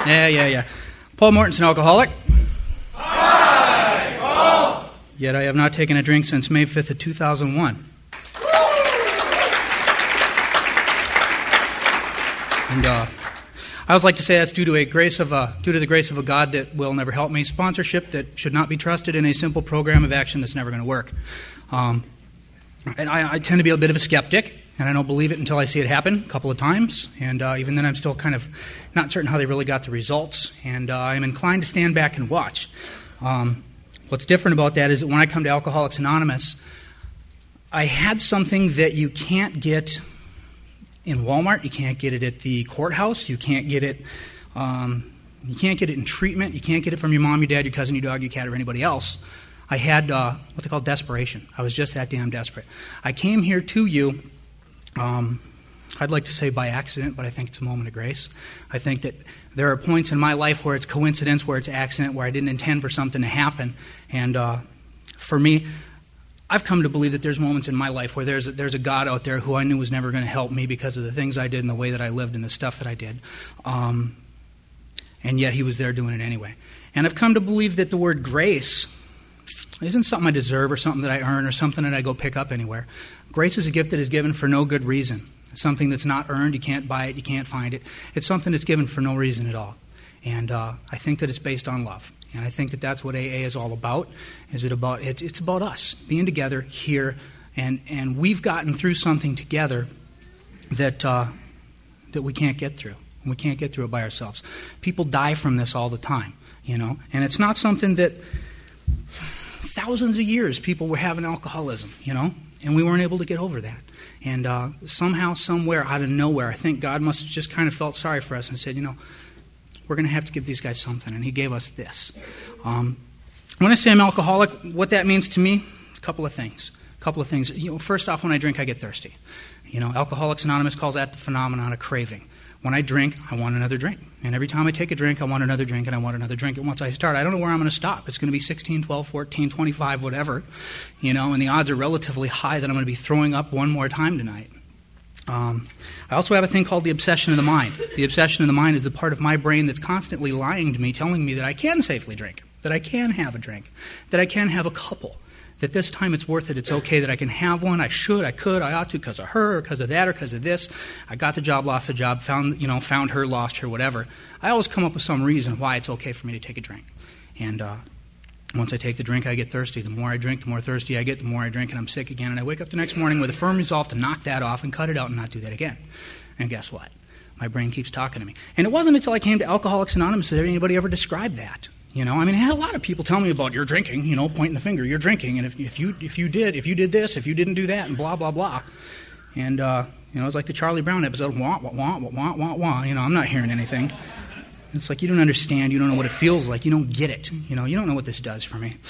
Yeah. Paul Morton's an alcoholic. Hi, Paul! Yet I have not taken a drink since May 5th of 2001. And I always like to say that's due to the grace of a God that will never help me. Sponsorship that should not be trusted in a simple program of action that's never going to work. And I tend to be a bit of a skeptic, and I don't believe it until I see it happen a couple of times. And even then I'm still kind of not certain how they really got the results. And I'm inclined to stand back and watch. What's different about that is that when I come to Alcoholics Anonymous, I had something that you can't get in Walmart, you can't get it at the courthouse, you can't get it in treatment, you can't get it from your mom, your dad, your cousin, your dog, your cat, or anybody else. I had what they call desperation. I was just that damn desperate. I came here to you, I'd like to say by accident, but I think it's a moment of grace. I think that there are points in my life where it's coincidence, where it's accident, where I didn't intend for something to happen. And for me, I've come to believe that there's moments in my life where there's a God out there who I knew was never going to help me because of the things I did and the way that I lived and the stuff that I did. And yet he was there doing it anyway. And I've come to believe that the word grace isn't something I deserve or something that I earn or something that I go pick up anywhere. Grace is a gift that is given for no good reason. It's something that's not earned. You can't buy it. You can't find it. It's something that's given for no reason at all. And I think that it's based on love. And I think that that's what AA is all about. It's about us being together here, and we've gotten through something together that we can't get through. We can't get through it by ourselves. People die from this all the time, and it's not something that thousands of years people were having alcoholism, and we weren't able to get over that. And somehow, somewhere, out of nowhere, I think God must have just kind of felt sorry for us and said, we're going to have to give these guys something, and he gave us this. When I say I'm alcoholic, what that means to me is a couple of things. First off, when I drink, I get thirsty. Alcoholics Anonymous calls that the phenomenon of craving. When I drink, I want another drink. And every time I take a drink, I want another drink, and I want another drink. And once I start, I don't know where I'm going to stop. It's going to be 16, 12, 14, 25, whatever. And the odds are relatively high that I'm going to be throwing up one more time tonight. I also have a thing called the obsession of the mind. The obsession of the mind is the part of my brain that's constantly lying to me, telling me that I can safely drink, that I can have a drink, that I can have a couple, that this time it's worth it, it's okay, that I can have one, I should, I could, I ought to, because of her, or because of that, or because of this. I got the job, lost the job, found her, lost her, whatever. I always come up with some reason why it's okay for me to take a drink. And once I take the drink, I get thirsty. The more I drink, the more thirsty I get, the more I drink, and I'm sick again. And I wake up the next morning with a firm resolve to knock that off and cut it out and not do that again. And guess what? My brain keeps talking to me. And it wasn't until I came to Alcoholics Anonymous that anybody ever described that. I had a lot of people tell me about your drinking, pointing the finger, you're drinking, and if you did this, if you didn't do that, and blah, blah, blah. And, it's like the Charlie Brown episode, wah, wah, wah, wah, wah, wah. I'm not hearing anything. It's like you don't understand. You don't know what it feels like. You don't get it. You don't know what this does for me.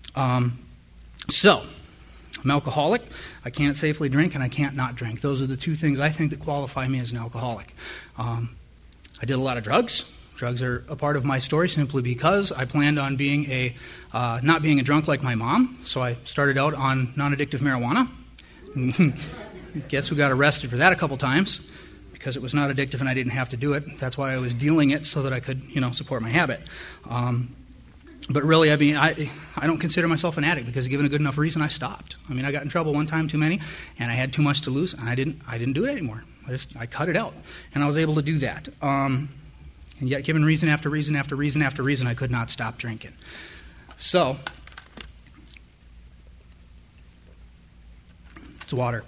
So, I'm alcoholic. I can't safely drink, and I can't not drink. Those are the two things I think that qualify me as an alcoholic. I did a lot of drugs. Drugs are a part of my story simply because I planned on being not being a drunk like my mom. So I started out on non-addictive marijuana. Guess who got arrested for that a couple times? Because it was not addictive and I didn't have to do it. That's why I was dealing it so that I could, support my habit. But really, I don't consider myself an addict because given a good enough reason, I stopped. I got in trouble one time too many, and I had too much to lose, and I didn't do it anymore. I cut it out, and I was able to do that. And yet, given reason after reason after reason after reason, I could not stop drinking. So, it's water.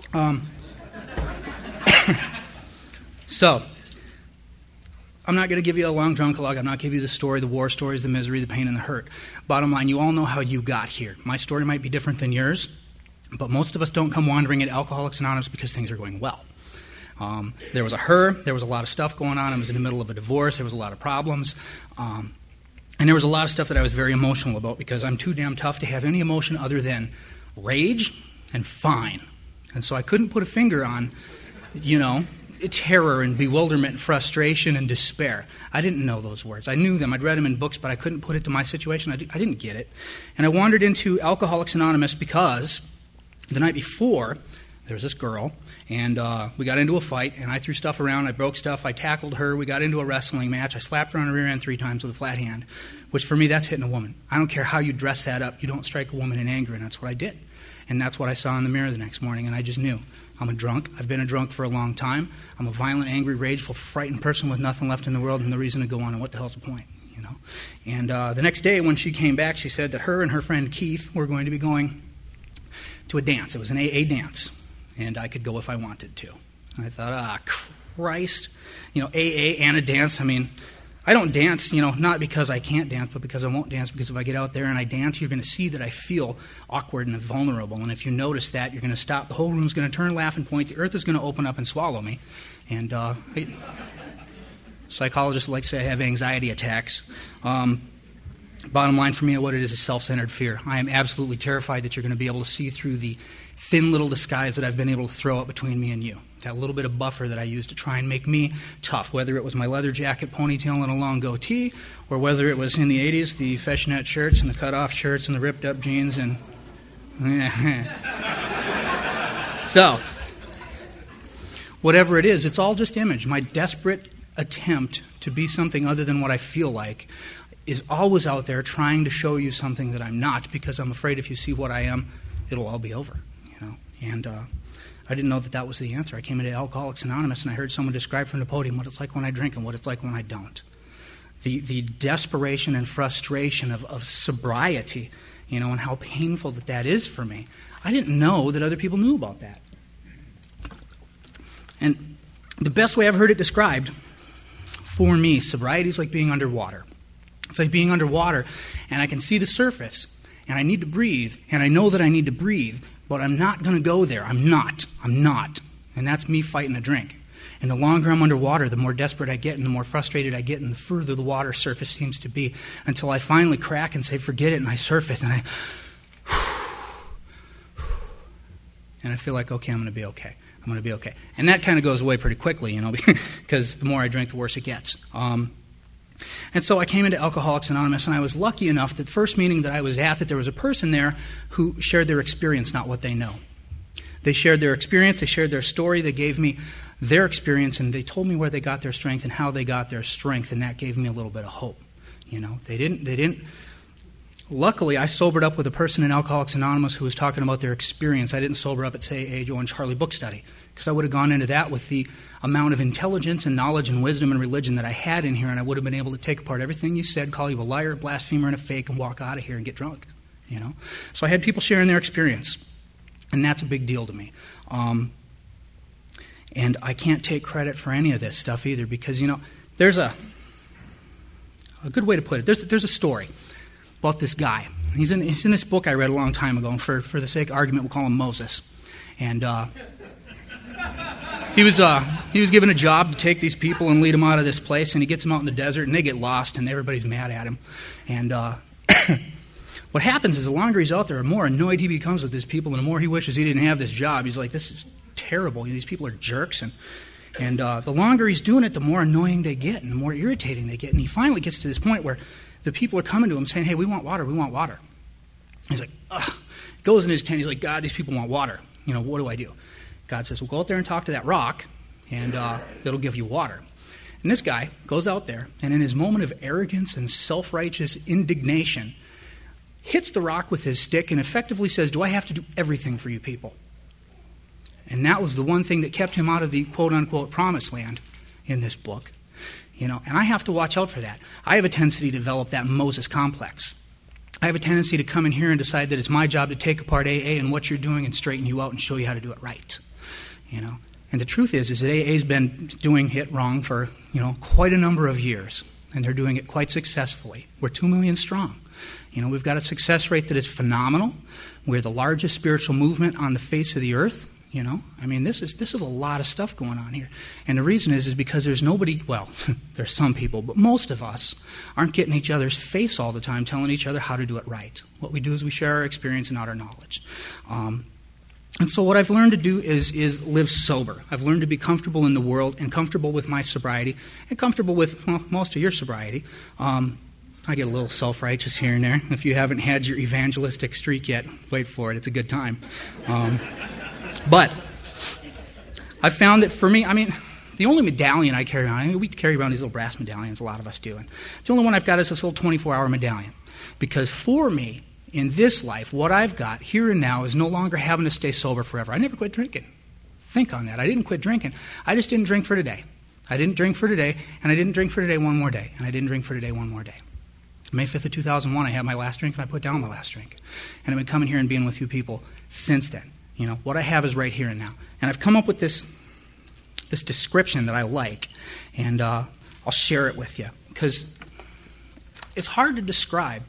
So, I'm not going to give you a long drunkalogue. I'm not giving you the story, the war stories, the misery, the pain, and the hurt. Bottom line, you all know how you got here. My story might be different than yours, but most of us don't come wandering at Alcoholics Anonymous because things are going well. There was there was a lot of stuff going on. I was in the middle of a divorce. There was a lot of problems. And there was a lot of stuff that I was very emotional about because I'm too damn tough to have any emotion other than rage and fine. And so I couldn't put a finger on, terror and bewilderment and frustration and despair. I didn't know those words. I knew them. I'd read them in books, but I couldn't put it to my situation. I didn't get it. And I wandered into Alcoholics Anonymous because the night before, there was this girl, and we got into a fight, and I threw stuff around, I broke stuff, I tackled her, we got into a wrestling match, I slapped her on the rear end 3 times with a flat hand, which for me, that's hitting a woman. I don't care how you dress that up, you don't strike a woman in anger, and that's what I did. And that's what I saw in the mirror the next morning, and I just knew. I'm a drunk. I've been a drunk for a long time. I'm a violent, angry, rageful, frightened person with nothing left in the world and no reason to go on, and what the hell's the point, you know? And the next day when she came back, she said that her and her friend Keith were going to be going to a dance. It was an AA dance, and I could go if I wanted to. And I thought, Christ, you know, AA and a dance. I mean, I don't dance, you know, not because I can't dance, but because I won't dance, because if I get out there and I dance, you're going to see that I feel awkward and vulnerable. And if you notice that, you're going to stop. The whole room's going to turn, laugh, and point. The earth is going to open up and swallow me. And psychologists like to say I have anxiety attacks. Bottom line for me, what it is self-centered fear. I am absolutely terrified that you're going to be able to see through the thin little disguise that I've been able to throw up between me and you. That little bit of buffer that I use to try and make me tough, whether it was my leather jacket, ponytail, and a long goatee, or whether it was in the 80s, the fishnet shirts and the cut-off shirts and the ripped-up jeans. And so, whatever it is, it's all just image. My desperate attempt to be something other than what I feel like is always out there trying to show you something that I'm not, because I'm afraid if you see what I am, it'll all be over, you know. And I didn't know that that was the answer. I came into Alcoholics Anonymous and I heard someone describe from the podium what it's like when I drink and what it's like when I don't. The desperation and frustration of sobriety, you know, and how painful that is for me. I didn't know that other people knew about that. And the best way I've heard it described, for me, sobriety is like being underwater. It's like being underwater, and I can see the surface, and I need to breathe, and I know that I need to breathe, but I'm not going to go there. I'm not. And that's me fighting a drink. And the longer I'm underwater, the more desperate I get, and the more frustrated I get, and the further the water surface seems to be, until I finally crack and say, forget it, and I surface, and I feel like, okay, I'm going to be okay. I'm going to be okay. And that kind of goes away pretty quickly, you know, because the more I drink, the worse it gets. And so I came into Alcoholics Anonymous, and I was lucky enough that the first meeting that I was at, that there was a person there who shared their experience, not what they know. They shared their experience, they shared their story, they gave me their experience, and they told me where they got their strength and how they got their strength, and that gave me a little bit of hope. You know, they didn't. Luckily, I sobered up with a person in Alcoholics Anonymous who was talking about their experience. I didn't sober up at, say, A. Joe and Charlie book study, because I would have gone into that with the amount of intelligence and knowledge and wisdom and religion that I had in here, and I would have been able to take apart everything you said, call you a liar, a blasphemer, and a fake, and walk out of here and get drunk, you know. So I had people sharing their experience, and that's a big deal to me. And I can't take credit for any of this stuff either, because, you know, there's a good way to put it. There's a story about this guy. He's in this book I read a long time ago, and for the sake of argument, we'll call him Moses. And he was given a job to take these people and lead them out of this place, and he gets them out in the desert, and they get lost, and everybody's mad at him. And what happens is the longer he's out there, the more annoyed he becomes with these people, and the more he wishes he didn't have this job. He's like, this is terrible. These people are jerks. And the longer he's doing it, the more annoying they get, and the more irritating they get. And he finally gets to this point where the people are coming to him saying, hey, we want water, we want water. He's like, ugh. Goes in his tent, he's like, God, these people want water. You know, what do I do? God says, well, go out there and talk to that rock, and it'll give you water. And this guy goes out there, and in his moment of arrogance and self-righteous indignation, hits the rock with his stick and effectively says, do I have to do everything for you people? And that was the one thing that kept him out of the quote-unquote promised land in this book. You know, and I have to watch out for that. I have a tendency to develop that Moses complex. I have a tendency to come in here and decide that it's my job to take apart AA and what you're doing and straighten you out and show you how to do it right. You know, and the truth is that AA's been doing it wrong for, you know, quite a number of years, and they're doing it quite successfully. We're 2 million strong. You know, we've got a success rate that is phenomenal. We're the largest spiritual movement on the face of the earth. You know, I mean, this is a lot of stuff going on here. And the reason is because there's nobody, well, there's some people, but most of us aren't getting each other's face all the time telling each other how to do it right. What we do is we share our experience and not our knowledge. And so what I've learned to do is live sober. I've learned to be comfortable in the world and comfortable with my sobriety and comfortable with, well, most of your sobriety. I get a little self-righteous here and there. If you haven't had your evangelistic streak yet, wait for it. It's a good time. But I found that for me, the only medallion I carry around, we carry around these little brass medallions, a lot of us do, and the only one I've got is this little 24-hour medallion. Because for me, in this life, what I've got here and now is no longer having to stay sober forever. I never quit drinking. Think on that. I didn't quit drinking. I just didn't drink for today. I didn't drink for today, and I didn't drink for today one more day, and I didn't drink for today one more day. May 5th of 2001, I had my last drink, and I put down my last drink. And I've been coming here and being with you people since then. What I have is right here and now. And I've come up with this description that I like, and I'll share it with you, because it's hard to describe.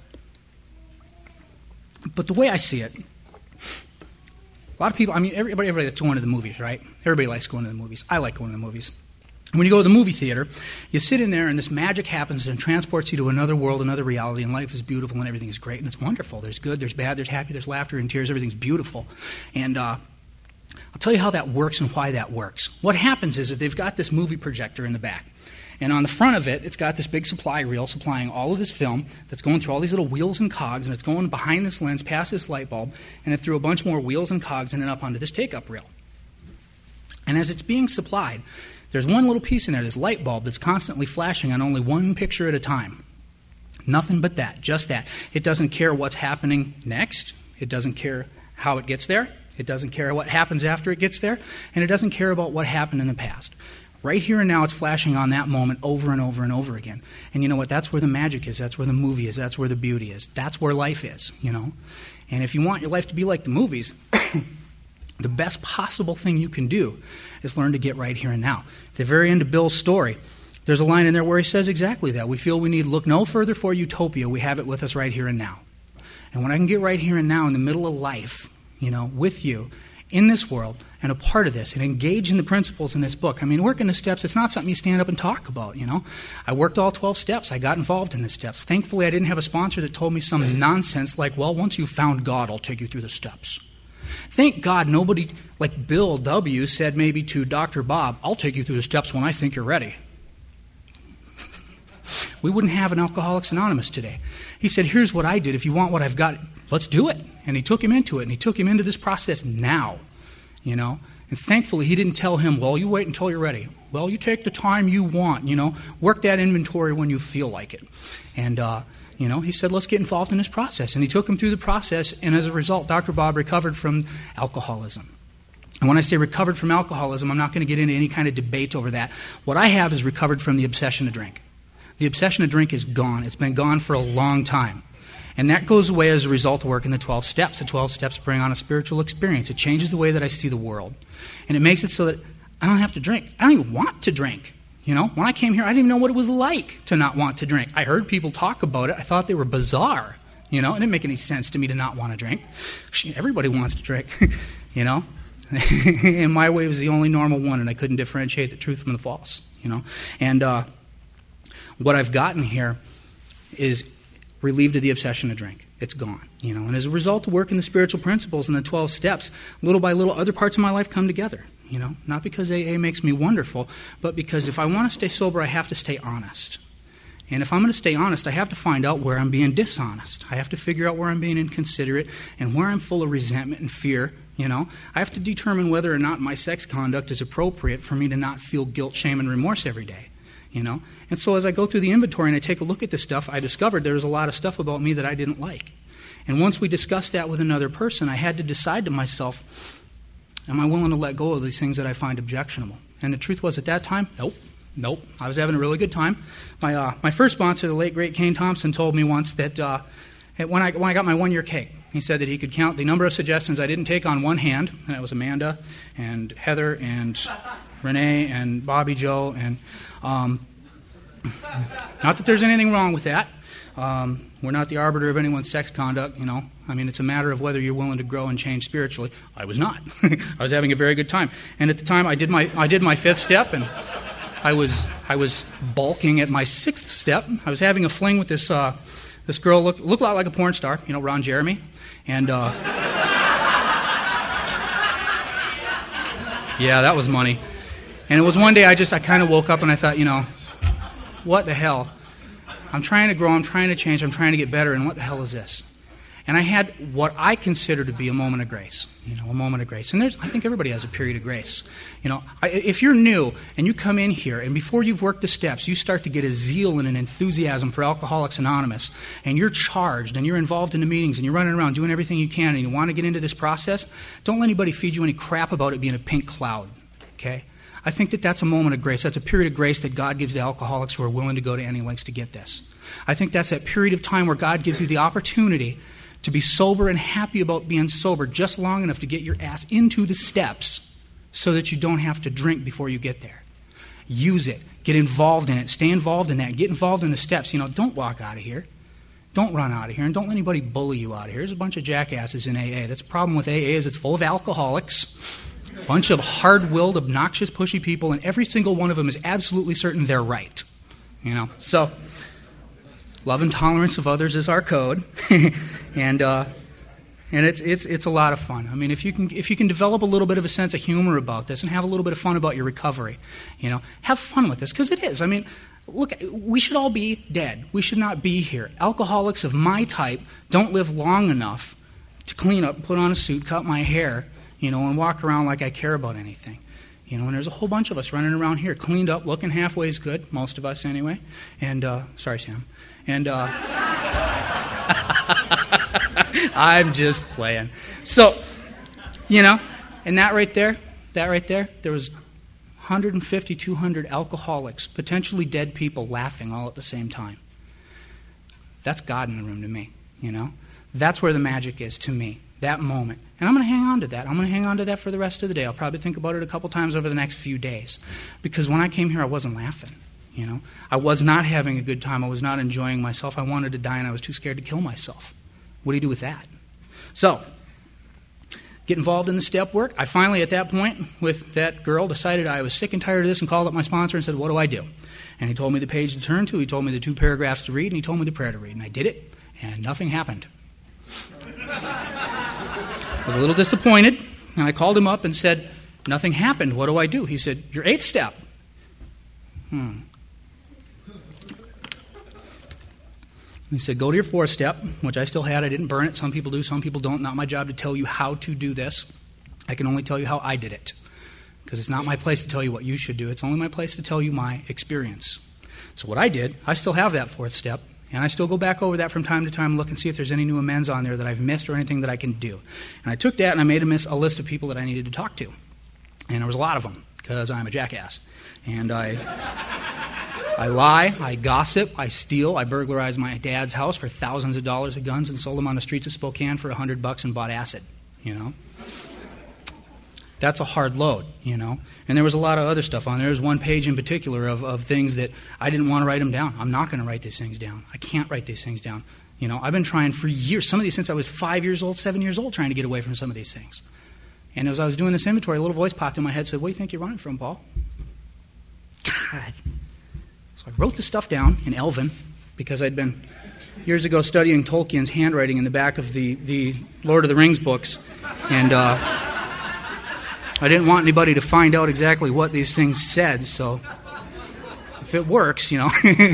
But the way I see it, a lot of people, everybody that's going to the movies, right? Everybody likes going to the movies. I like going to the movies. When you go to the movie theater, you sit in there and this magic happens and transports you to another world, another reality, and life is beautiful and everything is great and it's wonderful. There's good, there's bad, there's happy, there's laughter and tears, everything's beautiful. And I'll tell you how that works and why that works. What happens is that they've got this movie projector in the back. And on the front of it, it's got this big supply reel supplying all of this film that's going through all these little wheels and cogs, and it's going behind this lens, past this light bulb, and it through a bunch more wheels and cogs and then up onto this take-up reel. And as it's being supplied, there's one little piece in there, this light bulb that's constantly flashing on only one picture at a time. Nothing but that, just that. It doesn't care what's happening next. It doesn't care how it gets there. It doesn't care what happens after it gets there. And it doesn't care about what happened in the past. Right here and now, it's flashing on that moment over and over and over again. And you know what? That's where the magic is. That's where the movie is. That's where the beauty is. That's where life is, And if you want your life to be like the movies, the best possible thing you can do is learn to get right here and now. At the very end of Bill's story, there's a line in there where he says exactly that. We feel we need look no further for utopia. We have it with us right here and now. And when I can get right here and now in the middle of life, with you, in this world, and a part of this, and engage in the principles in this book. Working the steps, it's not something you stand up and talk about, I worked all 12 steps. I got involved in the steps. Thankfully, I didn't have a sponsor that told me some nonsense like, well, once you've found God, I'll take you through the steps. Thank God nobody, like Bill W., said maybe to Dr. Bob, I'll take you through the steps when I think you're ready. We wouldn't have an Alcoholics Anonymous today. He said, here's what I did. If you want what I've got, let's do it. And he took him into it, and he took him into this process now, And thankfully, he didn't tell him, well, you wait until you're ready. Well, you take the time you want, Work that inventory when you feel like it. And, he said, let's get involved in this process. And he took him through the process, and as a result, Dr. Bob recovered from alcoholism. And when I say recovered from alcoholism, I'm not going to get into any kind of debate over that. What I have is recovered from the obsession to drink. The obsession to drink is gone. It's been gone for a long time. And that goes away as a result of working the 12 steps. The 12 steps bring on a spiritual experience. It changes the way that I see the world. And it makes it so that I don't have to drink. I don't even want to drink. When I came here, I didn't even know what it was like to not want to drink. I heard people talk about it. I thought they were bizarre. It didn't make any sense to me to not want to drink. Everybody wants to drink, And my way was the only normal one, and I couldn't differentiate the truth from the false, And what I've gotten here is relieved of the obsession to drink. It's gone, And as a result of working the spiritual principles and the 12 steps, little by little, other parts of my life come together. Not because AA makes me wonderful, but because if I want to stay sober, I have to stay honest. And if I'm going to stay honest, I have to find out where I'm being dishonest. I have to figure out where I'm being inconsiderate and where I'm full of resentment and fear. I have to determine whether or not my sex conduct is appropriate for me to not feel guilt, shame, and remorse every day. And so as I go through the inventory and I take a look at this stuff, I discovered there was a lot of stuff about me that I didn't like. And once we discussed that with another person, I had to decide to myself, am I willing to let go of these things that I find objectionable? And the truth was, at that time, nope. I was having a really good time. My first sponsor, the late, great Kane Thompson, told me once that when I got my one-year cake, he said that he could count the number of suggestions I didn't take on one hand, and that was Amanda and Heather and Renee and Bobby Joe. And not that there's anything wrong with that. We're not the arbiter of anyone's sex conduct, It's a matter of whether you're willing to grow and change spiritually. I was not. I was having a very good time. And at the time, I did my fifth step, and I was bulking at my sixth step. I was having a fling with this girl, looked a lot like a porn star, Ron Jeremy. And, yeah, that was money. And it was one day I kind of woke up and I thought, what the hell? I'm trying to grow, I'm trying to change, I'm trying to get better, and what the hell is this? And I had what I consider to be a moment of grace, a moment of grace. And I think everybody has a period of grace. If you're new and you come in here and before you've worked the steps, you start to get a zeal and an enthusiasm for Alcoholics Anonymous, and you're charged and you're involved in the meetings and you're running around doing everything you can and you want to get into this process, don't let anybody feed you any crap about it being a pink cloud, okay? I think that's a moment of grace. That's a period of grace that God gives to alcoholics who are willing to go to any lengths to get this. I think that's that period of time where God gives you the opportunity to be sober and happy about being sober just long enough to get your ass into the steps so that you don't have to drink before you get there. Use it. Get involved in it. Stay involved in that. Get involved in the steps. Don't walk out of here. Don't run out of here, and don't let anybody bully you out of here. There's a bunch of jackasses in AA. That's the problem with AA is it's full of alcoholics, a bunch of hard-willed, obnoxious, pushy people, and every single one of them is absolutely certain they're right. So love and tolerance of others is our code, and it's a lot of fun. I mean, if you can develop a little bit of a sense of humor about this and have a little bit of fun about your recovery, have fun with this, because it is. I mean, look, we should all be dead. We should not be here. Alcoholics of my type don't live long enough to clean up, put on a suit, cut my hair, and walk around like I care about anything. And there's a whole bunch of us running around here, cleaned up, looking halfway as good, most of us anyway. And, sorry, Sam. And, I'm just playing. So, and that right there, there was 150, 200 alcoholics, potentially dead people laughing all at the same time. That's God in the room to me, That's where the magic is to me, that moment. And I'm going to hang on to that. I'm going to hang on to that for the rest of the day. I'll probably think about it a couple times over the next few days. Because when I came here, I wasn't laughing, I was not having a good time. I was not enjoying myself. I wanted to die, and I was too scared to kill myself. What do you do with that? So, get involved in the step work. I finally, at that point, with that girl, decided I was sick and tired of this and called up my sponsor and said, what do I do? And he told me the page to turn to, he told me the 2 paragraphs to read, and he told me the prayer to read. And I did it, and nothing happened. I was a little disappointed, and I called him up and said, nothing happened. What do I do? He said, your 8th step. He said, go to your 4th step, which I still had. I didn't burn it. Some people do, some people don't. Not my job to tell you how to do this. I can only tell you how I did it, because it's not my place to tell you what you should do. It's only my place to tell you my experience. So what I did, I still have that 4th step, and I still go back over that from time to time and look and see if there's any new amends on there that I've missed or anything that I can do. And I took that and I made a list of people that I needed to talk to. And there was a lot of them, because I'm a jackass. And I lie, I gossip, I steal, I burglarize my dad's house for thousands of dollars of guns and sold them on the streets of Spokane for $100 and bought acid, That's a hard load, And there was a lot of other stuff on there. There was one page in particular of things that I didn't want to write them down. I'm not going to write these things down. I can't write these things down. I've been trying for years, some of these since I was 5 years old, 7 years old, trying to get away from some of these things. And as I was doing this inventory, a little voice popped in my head and said, what do you think you're running from, Paul? God. So I wrote the stuff down in Elven, because I'd been years ago studying Tolkien's handwriting in the back of the Lord of the Rings books. And I didn't want anybody to find out exactly what these things said, so if it works, And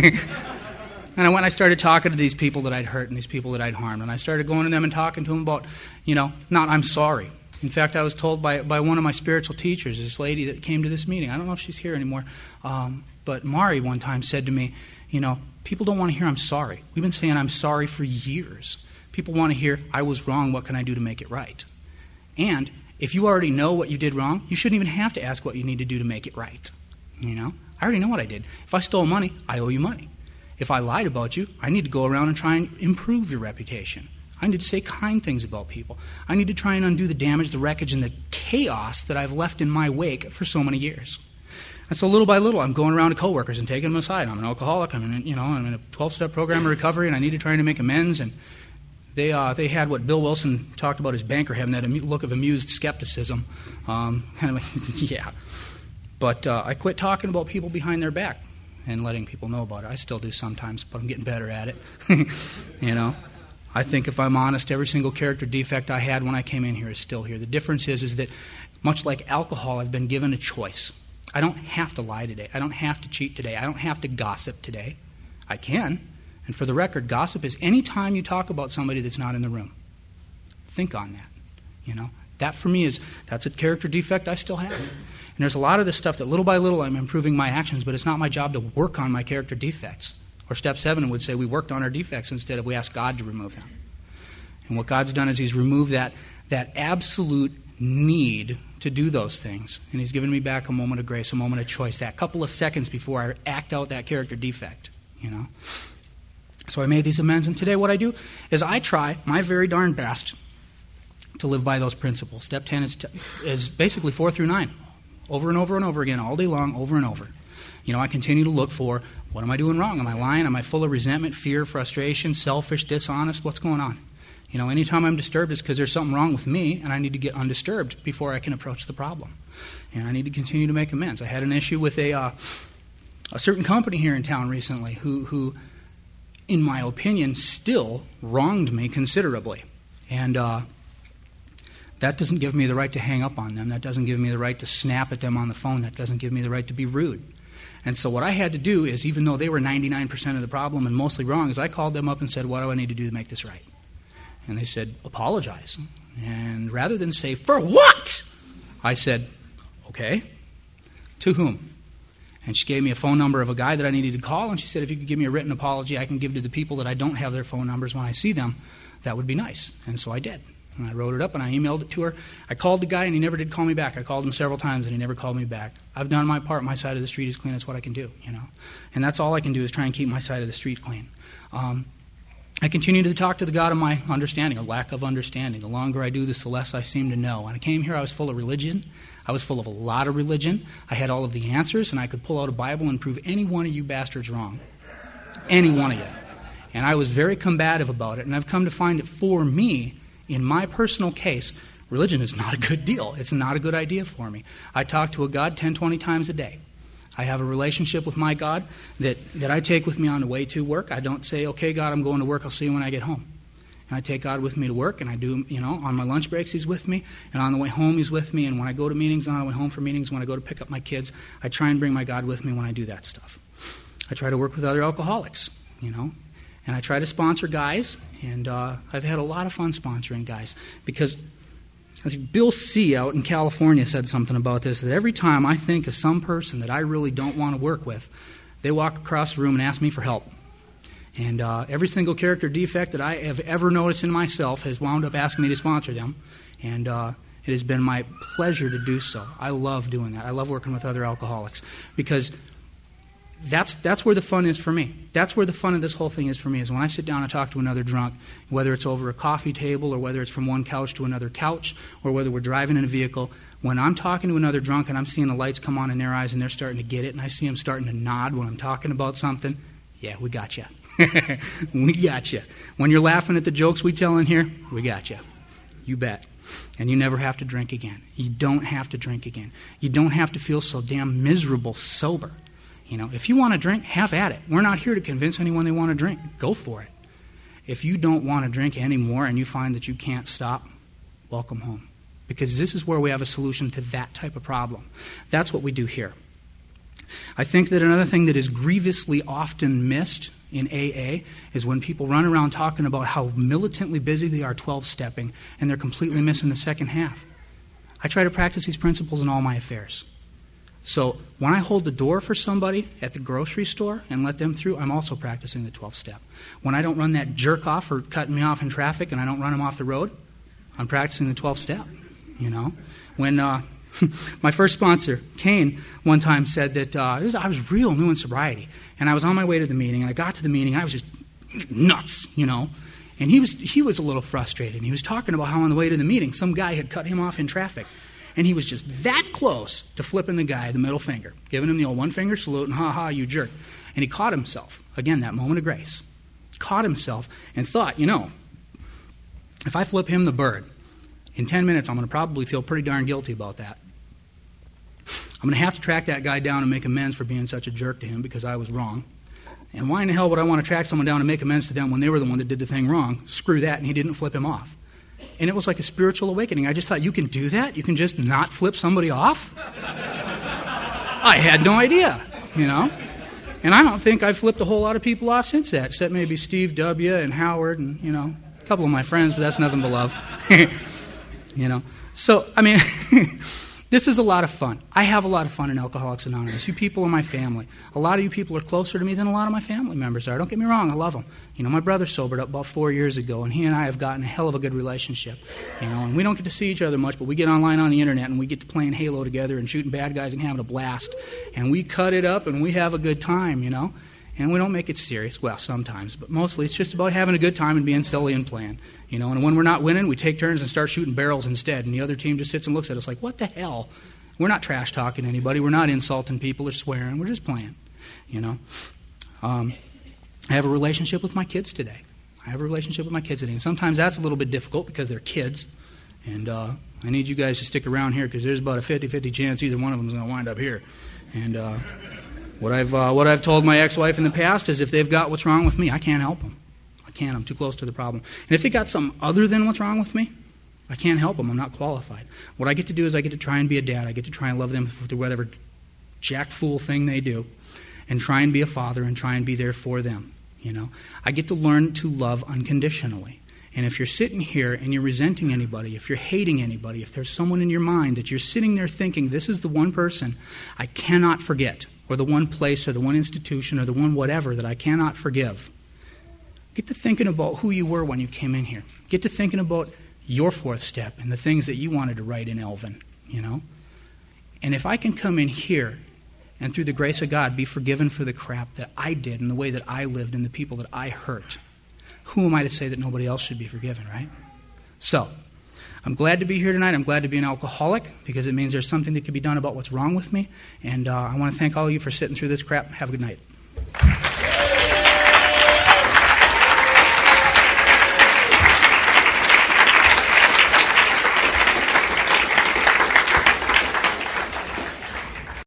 I started talking to these people that I'd hurt and these people that I'd harmed. And I started going to them and talking to them about, not I'm sorry. In fact, I was told by one of my spiritual teachers, this lady that came to this meeting, I don't know if she's here anymore, but Mari one time said to me, people don't want to hear I'm sorry. We've been saying I'm sorry for years. People want to hear I was wrong, what can I do to make it right? And if you already know what you did wrong, you shouldn't even have to ask what you need to do to make it right. I already know what I did. If I stole money, I owe you money. If I lied about you, I need to go around and try and improve your reputation. I need to say kind things about people. I need to try and undo the damage, the wreckage, and the chaos that I've left in my wake for so many years. And so little by little, I'm going around to coworkers and taking them aside. I'm an alcoholic. I'm in a 12-step program of recovery, and I need to try to make amends. And they had what Bill Wilson talked about as banker having, that look of amused skepticism. Kind of like, yeah. But I quit talking about people behind their back and letting people know about it. I still do sometimes, but I'm getting better at it. I think if I'm honest, every single character defect I had when I came in here is still here. The difference is that, much like alcohol, I've been given a choice. I don't have to lie today. I don't have to cheat today. I don't have to gossip today. I can. And for the record, gossip is any time you talk about somebody that's not in the room. Think on that. You know, that for me that's a character defect I still have. And there's a lot of this stuff that little by little I'm improving my actions, but it's not my job to work on my character defects. Or step 7 would say we worked on our defects instead of we asked God to remove them. And what God's done is he's removed that absolute need to do those things. And he's given me back a moment of grace, a moment of choice, that couple of seconds before I act out that character defect, you know. So I made these amends, and today what I do is I try my very darn best to live by those principles. Step 10 is basically 4 through 9, over and over and over again, all day long, over and over. You know, I continue to look for, what am I doing wrong? Am I lying? Am I full of resentment, fear, frustration, selfish, dishonest? What's going on? You know, anytime I'm disturbed, it's because there's something wrong with me, and I need to get undisturbed before I can approach the problem. And I need to continue to make amends. I had an issue with a certain company here in town recently who, in my opinion, still wronged me considerably. And that doesn't give me the right to hang up on them. That doesn't give me the right to snap at them on the phone. That doesn't give me the right to be rude. And so what I had to do is, even though they were 99% of the problem and mostly wrong, is I called them up and said, what do I need to do to make this right? And they said, apologize. And rather than say, for what? I said, okay. To whom? And she gave me a phone number of a guy that I needed to call, and she said, if you could give me a written apology I can give to the people that I don't have their phone numbers when I see them, that would be nice. And so I did. And I wrote it up and I emailed it to her. I called the guy and he never did call me back. I called him several times and he never called me back. I've done my part. My side of the street is clean. That's what I can do, you know. And that's all I can do is try and keep my side of the street clean. I continue to talk to the God of my understanding, or lack of understanding. The longer I do this, the less I seem to know. When I came here, I was full of religion. I was full of a lot of religion. I had all of the answers, and I could pull out a Bible and prove any one of you bastards wrong. Any one of you. And I was very combative about it, and I've come to find that for me, in my personal case, religion is not a good deal. It's not a good idea for me. I talk to a God 10, 20 times a day. I have a relationship with my God that I take with me on the way to work. I don't say, okay, God, I'm going to work. I'll see you when I get home. And I take God with me to work, and I do, you know, on my lunch breaks, he's with me, and on the way home, he's with me, and when I go to meetings, on the way home from meetings, when I go to pick up my kids, I try and bring my God with me when I do that stuff. I try to work with other alcoholics, you know, and I try to sponsor guys, and I've had a lot of fun sponsoring guys, because I think Bill C. out in California said something about this, that every time I think of some person that I really don't want to work with, they walk across the room and ask me for help. And every single character defect that I have ever noticed in myself has wound up asking me to sponsor them. And it has been my pleasure to do so. I love doing that. I love working with other alcoholics. Because that's where the fun is for me. That's where the fun of this whole thing is for me, is when I sit down and talk to another drunk, whether it's over a coffee table or whether it's from one couch to another couch or whether we're driving in a vehicle. When I'm talking to another drunk and I'm seeing the lights come on in their eyes and they're starting to get it, and I see them starting to nod when I'm talking about something, yeah, we got you. We got you. When you're laughing at the jokes we tell in here, we got you. You bet. And you never have to drink again. You don't have to drink again. You don't have to feel so damn miserable sober. You know, if you want to drink, have at it. We're not here to convince anyone they want to drink. Go for it. If you don't want to drink anymore and you find that you can't stop, welcome home. Because this is where we have a solution to that type of problem. That's what we do here. I think that another thing that is grievously often missed in AA is when people run around talking about how militantly busy they are 12-stepping, and they're completely missing the second half. I try to practice these principles in all my affairs. So when I hold the door for somebody at the grocery store and let them through, I'm also practicing the 12-step. When I don't run that jerk off for cutting me off in traffic and I don't run him off the road, I'm practicing the 12-step, you know. When my first sponsor, Kane, one time said that I was real new in sobriety, and I was on my way to the meeting, and I got to the meeting, I was just nuts, you know. And he was a little frustrated. He was talking about how on the way to the meeting, some guy had cut him off in traffic. And he was just that close to flipping the guy the middle finger, giving him the old one-finger salute and ha-ha, you jerk. And he caught himself. Again, that moment of grace. Caught himself and thought, you know, if I flip him the bird, in 10 minutes I'm going to probably feel pretty darn guilty about that. I'm going to have to track that guy down and make amends for being such a jerk to him because I was wrong. And why in the hell would I want to track someone down and make amends to them when they were the one that did the thing wrong? Screw that, and he didn't flip him off. And it was like a spiritual awakening. I just thought, you can do that? You can just not flip somebody off? I had no idea, you know? And I don't think I've flipped a whole lot of people off since that, except maybe Steve W. and Howard and, you know, A couple of my friends, but that's nothing but love. You know? So, I mean, this is a lot of fun. I have a lot of fun in Alcoholics Anonymous. You people are my family. A lot of you people are closer to me than a lot of my family members are. Don't get me wrong, I love them. You know, my brother sobered up about 4 years ago, and he and I have gotten a hell of a good relationship. You know, and we don't get to see each other much, but we get online on the internet, and we get to playing Halo together and shooting bad guys and having a blast. And we cut it up, and we have a good time, you know. And we don't make it serious. Well, sometimes, but mostly it's just about having a good time and being silly and playing. You know, and when we're not winning, we take turns and start shooting barrels instead. And the other team just sits and looks at us like, what the hell? We're not trash talking anybody. We're not insulting people or swearing. We're just playing. You know. I have a relationship with my kids today. And sometimes that's a little bit difficult because they're kids. And I need you guys to stick around here because there's about a 50-50 chance either one of them is going to wind up here. And what I've told my ex-wife in the past is if they've got what's wrong with me, I can't help them. I'm too close to the problem. And if they got something other than what's wrong with me, I can't help them. I'm not qualified. What I get to do is I get to try and be a dad. I get to try and love them through whatever jack fool thing they do and try and be a father and try and be there for them. You know, I get to learn to love unconditionally. And if you're sitting here and you're resenting anybody, if you're hating anybody, if there's someone in your mind that you're sitting there thinking, this is the one person I cannot forget, or the one place or the one institution or the one whatever that I cannot forgive, get to thinking about who you were when you came in here. Get to thinking about your fourth step and the things that you wanted to write in Elvin, you know. And if I can come in here and through the grace of God be forgiven for the crap that I did and the way that I lived and the people that I hurt, who am I to say that nobody else should be forgiven, right? So, I'm glad to be here tonight. I'm glad to be an alcoholic because it means there's something that can be done about what's wrong with me. And I want to thank all of you for sitting through this crap. Have a good night.